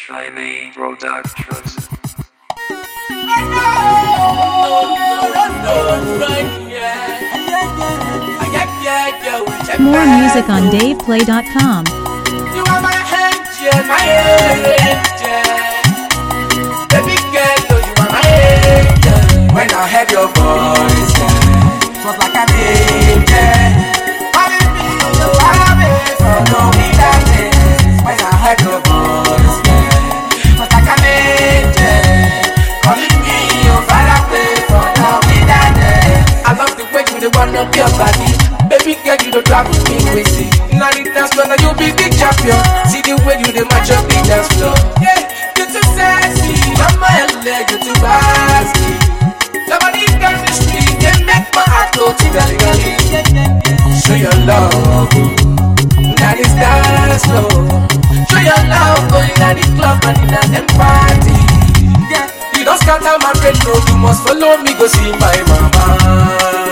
Shiny Productions. More music on DavePlay.com. You are my angel, my angel. Baby girl, you are my angel. When I heard your voice, it was like an angel. Calling me, you are me for no wilderness. When I heard your voice, it was like an angel. Calling me, you far away for no wilderness. I love the way you want up your body. Baby girl, you don't drive me crazy. Now the dance floor, now you be the champion. See the way you dey match up the dance floor. Yeah, you too sexy. I'm my leg, you too classy. Nobody down the street, they make my heart go tingly. Show your love, now this dance floor. Show your love, going to the club and in them party. Yeah, you don't scatter my brain, no, you must follow me, go see my mama.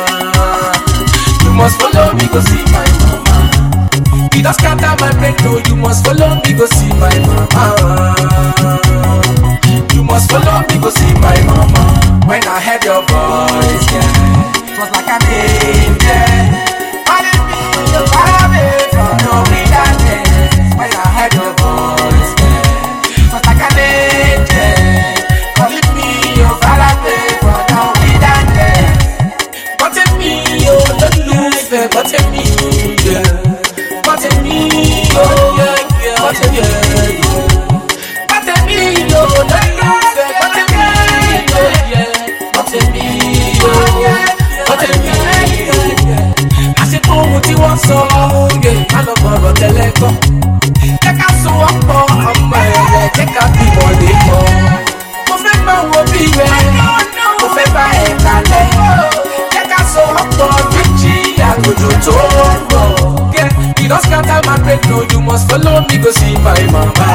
You must follow me, go see my mama. You don't scatter my brain, no, you must follow me, go see my mama. You must follow me, go see my mama. When I heard your voice, yeah, it was like an angel. Calling me, you far away from no wilderness. When I heard your voice, yeah, it was like an angel. Calling me, you far away from no wilderness. But in me, you don't lose me, but in me, yeah. But in me, oh yeah, yeah, but in me, yeah. But in me, you don't lose me, but in me, oh yeah. But in me, oh yeah, but in me, yeah. Àṣepọ̀ ohun tí wọ́n sọ, yeah, má lọ bọ̀rọ̀ tẹ́lẹ̀ gbọ́. Jẹ́ ká so ọ̀pọ̀ ọmọ ẹ̀rẹ̀, jẹ́ ká bí wọlé mọ́. Mo fẹ́ máa wo bí rẹ̀, mo fẹ́ bá ẹ̀ kalẹ̀. Jẹ́ ká so ọ̀pọ̀ méjì àgòjò tó rọ̀. You don't scatter my brain, no, you must follow me, go see my mama.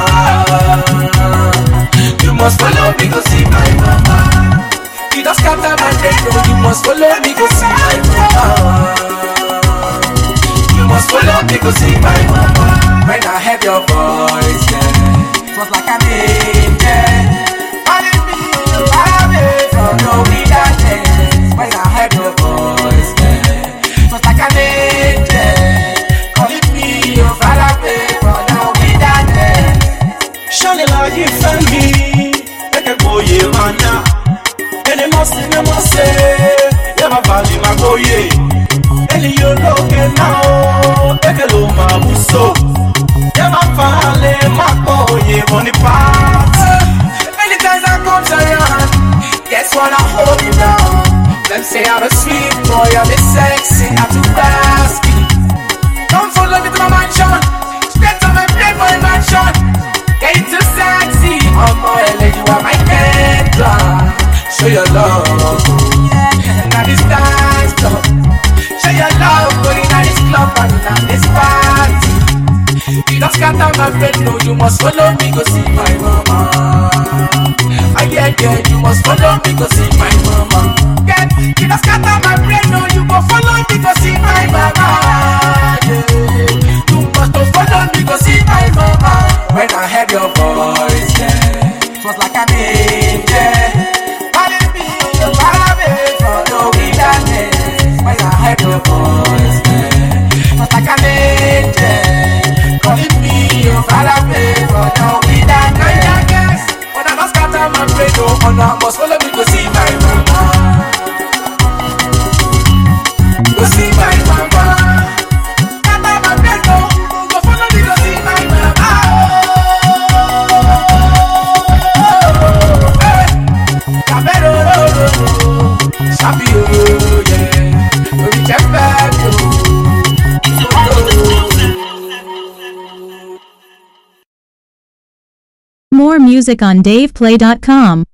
You must follow me, go see my mama. You don't scatter my brain, no, you must follow me, go see my mama. You must follow me, go see my mama. When I heard your voice, yeah, it was like an angel. Calling me, you far away from no wilderness. When I heard your voice, yeah, it was like an angel. Calling me, you far away from no wilderness. Shani like you and me, make a boy, man. Any must in the must say, never value my boy. Any you look at now, take a look, my busso. Never value my boy, on the part. Anytime I come around, guess what, I hold you down. Them say I'm a sweet boy, I'm a sexy, I'm too classy. Come follow me to my mansion, straight to my playboy mansion. Get you too sexy, oh my lady, you are my mentor. Show your love, now this dance club. Show your love, going at this club and at this party. You don't scatter my brain, no, you must follow me, go see my mama. Yeah, you must follow me, go see my mama. Yeah, you don't scatter my brain, no, you go follow me, go see my mama. Yeah, you must follow me, go see my mama. When I heard your voice, yeah, it was like an angel. Calling me, you far away from no wilderness. When I heard your voice, yeah, it was like an angel. Calling me, you far away from no wilderness. When I must scatter my brain, no, I must follow me, go see my mama. Go see my mama. Scatter my brain, no, go follow me, go see my mama. Hey, Cabero, Sabi, oh yeah, reach and back, oh. More music on DavePlay.com.